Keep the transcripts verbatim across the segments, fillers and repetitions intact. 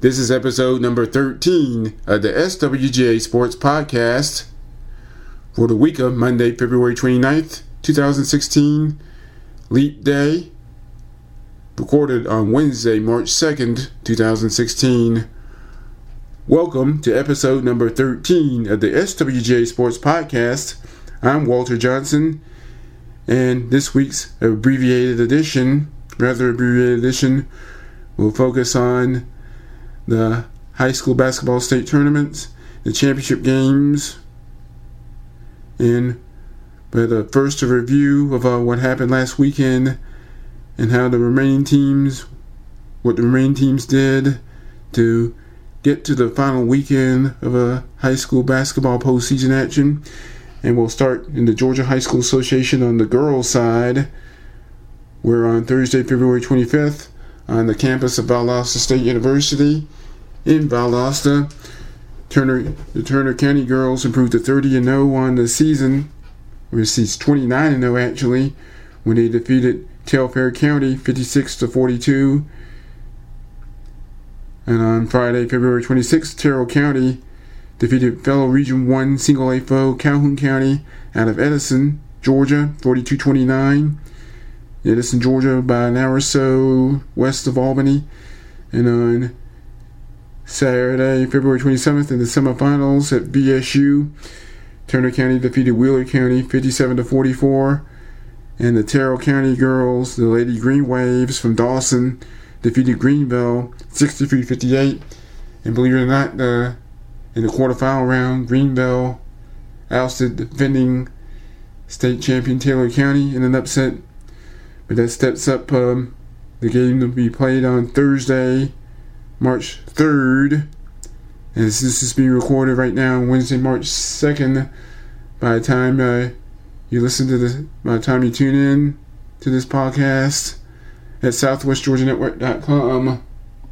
This is episode number thirteen of the S W J Sports Podcast for the week of Monday, February twenty-ninth, twenty sixteen, Leap Day, recorded on Wednesday, March second, twenty sixteen. Welcome to episode number thirteen of the S W J Sports Podcast. I'm Walter Johnson, and this week's abbreviated edition, rather abbreviated edition, will focus on the high school basketball state tournaments, the championship games, and but uh, first a review of uh, what happened last weekend and how the remaining teams, what the remaining teams did to get to the final weekend of a high school basketball postseason action. And we'll start in the Georgia High School Association on the girls' side, where on Thursday, February twenty-fifth, on the campus of Valdosta State University in Valdosta, Turner, the Turner County girls improved to thirty and oh on the season, or it's twenty-nine and oh actually, when they defeated Telfair County fifty-six to forty-two. And on Friday, February twenty-sixth, Terrell County defeated fellow Region one Single A foe Calhoun County out of Edison, Georgia, forty-two twenty-nine. Edison, Georgia, about an hour or so west of Albany. And on Saturday, February twenty-seventh, in the semifinals at V S U, Turner County defeated Wheeler County fifty-seven to forty-four. And the Terrell County girls, the Lady Green Waves from Dawson, defeated Greenville sixty-three fifty-eight. And believe it or not, uh, in the quarterfinal round, Greenville ousted defending state champion Taylor County in an upset. But that steps up um, the game to be played on Thursday, March third. And this is being recorded right now on Wednesday, March second. By the time uh, you listen to this, by the time you tune in to this podcast at southwest georgia network dot com.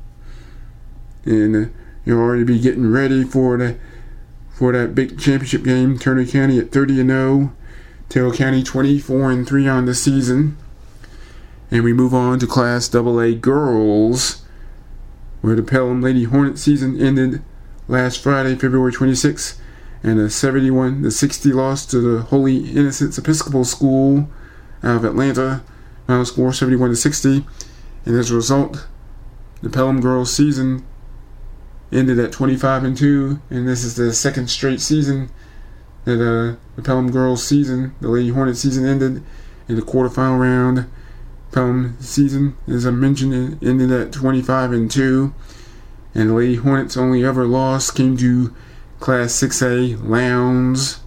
And uh, you'll already be getting ready for the for that big championship game. Turner County at thirty and oh, Taylor County twenty-four and three on the season. And we move on to Class double A girls, where the Pelham Lady Hornet season ended last Friday, February twenty-sixth, and a seventy-one to sixty loss to the Holy Innocents Episcopal School out of Atlanta. Final score seventy-one to sixty. And as a result, the Pelham girls season ended at twenty-five and two, and this is the second straight season that uh, the Pelham girls season, the Lady Hornet season, ended in the quarterfinal round. Pelham season, as I mentioned, ended at twenty-five and two, and the Lady Hornets' only ever loss came to Class six A Lowndes.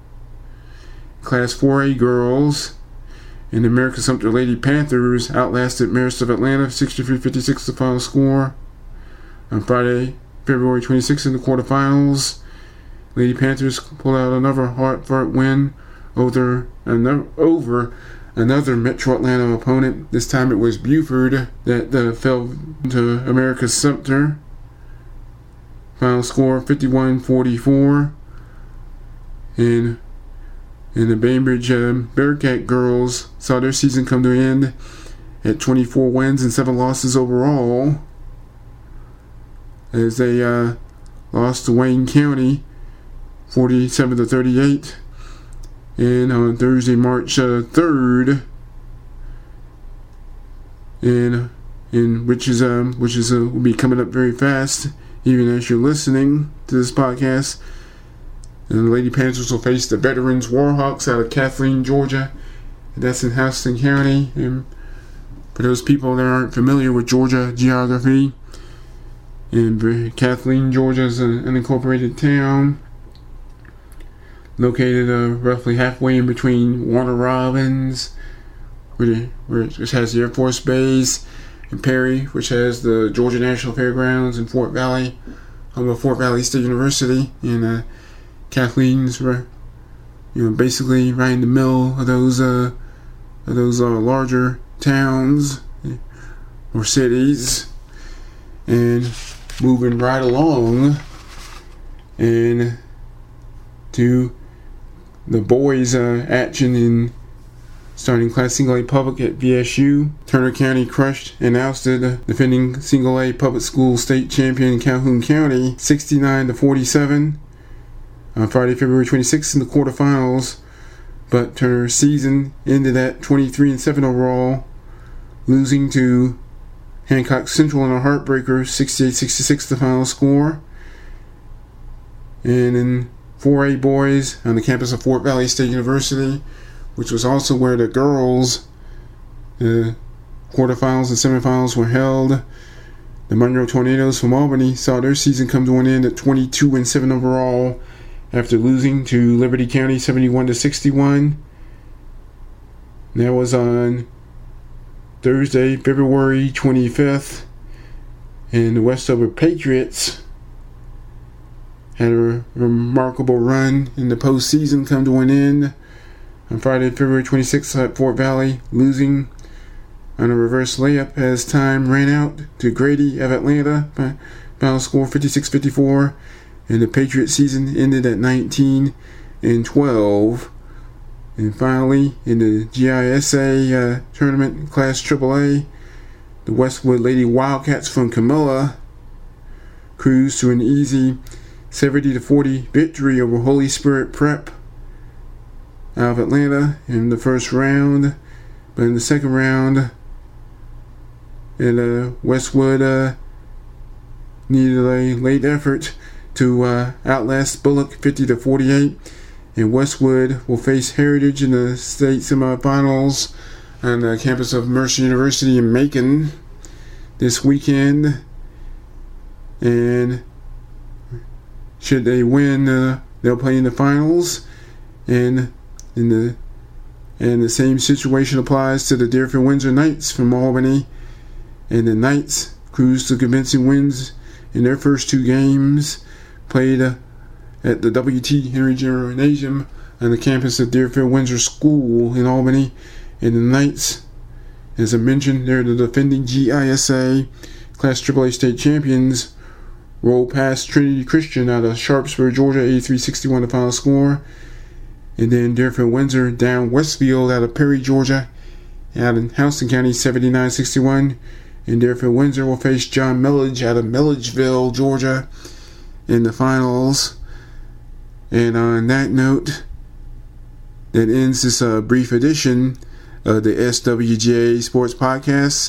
Class four A girls, and the American Sumter Lady Panthers outlasted Marist of Atlanta sixty-three fifty-six the final score. On Friday, February twenty-sixth, in the quarterfinals, Lady Panthers pulled out another hard-fought win over another over another Metro Atlanta opponent. This time it was Buford that uh, fell to America's Sumter. Final score fifty-one forty-four. And, and the Bainbridge uh, Bearcat girls saw their season come to an end at twenty-four wins and seven losses overall, as they uh, lost to Wayne County forty-seven to thirty-eight. And on Thursday, March uh, third, and and which is um which is uh, will be coming up very fast, even as you're listening to this podcast. And the Lady Panthers will face the Veterans Warhawks out of Kathleen, Georgia. And that's in Houston County. And for those people that aren't familiar with Georgia geography, and Kathleen, Georgia is an unincorporated town located uh, roughly halfway in between Warner Robins, which, which has the Air Force Base, and Perry, which has the Georgia National Fairgrounds, and Fort Valley, home of Fort Valley State University. And uh, Kathleen's, you know, basically right in the middle of those uh, of those uh, larger towns or cities. And moving right along, and to the boys' uh, action in starting Class Single A Public at V S U. Turner County crushed and ousted the defending Single A Public School State Champion Calhoun County sixty-nine to forty-seven on Friday, February twenty-sixth in the quarterfinals. But Turner's season ended at twenty-three and seven overall, losing to Hancock Central in a heartbreaker, sixty-eight sixty-six the final score. And in four A boys on the campus of Fort Valley State University, which was also where the girls, the quarterfinals and semifinals were held, the Monroe Tornadoes from Albany saw their season come to an end at twenty-two and seven overall after losing to Liberty County seventy-one to sixty-one. That was on Thursday, February twenty-fifth, and the Westover Patriots had a remarkable run in the postseason come to an end on Friday, February twenty-sixth at Fort Valley, losing on a reverse layup as time ran out to Grady of Atlanta by final score fifty-six fifty-four, and the Patriot season ended at nineteen and twelve. And finally, in the G I S A uh, tournament, Class triple A, the Westwood Lady Wildcats from Camilla cruised to an easy seventy to forty victory over Holy Spirit Prep out of Atlanta in the first round. But in the second round, and uh, Westwood uh, needed a late effort to uh, outlast Bullock fifty to forty-eight, and Westwood will face Heritage in the state semifinals on the campus of Mercer University in Macon this weekend. And should they win, uh, they'll play in the finals. And in the and the same situation applies to the Deerfield Windsor Knights from Albany. And the Knights cruised to convincing wins in their first two games, played uh, at the W T Henry Gymnasium on the campus of Deerfield Windsor School in Albany. And the Knights, as I mentioned, they're the defending G I S A Class triple A state champions, rolled past Trinity Christian out of Sharpsburg, Georgia, eighty-three sixty-one the final score. And then Deerfield Windsor down Westfield out of Perry, Georgia, out in Houston County, seventy-nine sixty-one. And Deerfield Windsor will face John Millage out of Milledgeville, Georgia, in the finals. And on that note, that ends this uh, brief edition of the S W G A Sports Podcast.